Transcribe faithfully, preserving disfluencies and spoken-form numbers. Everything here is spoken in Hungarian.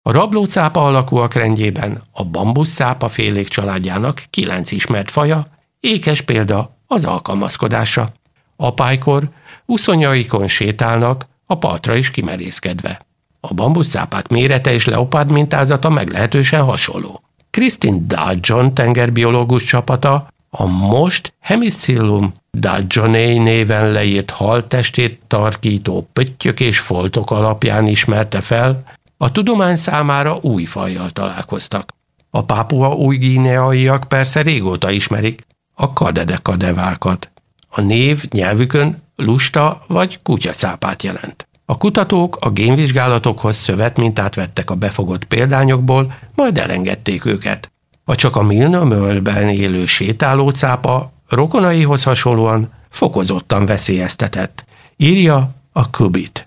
A rablócápa alakúak rendjében a bambuszcápa félék családjának kilenc ismert faja, ékes példa az alkalmazkodásra. Apálykor uszonyaikon sétálnak, a partra is kimerészkedve. A bambuszcápák mérete és leopárd mintázata meglehetősen hasonló. Christine Dudgeon tengerbiológus csapata a most Hemicillum dudgeonei néven leírt haltestét tarkító pöttyök és foltok alapján ismerte fel, a tudomány számára új fajjal találkoztak. A pápua új-guineaiak persze régóta ismerik a kadedekadevákat. A név nyelvükön lusta vagy kutyacápát jelent. A kutatók a génvizsgálatokhoz szövetmintát vettek a befogott példányokból, majd elengedték őket. A csak a Milna-Möllben élő sétálócápa rokonaihoz hasonlóan fokozottan veszélyeztetett, írja a Kubit.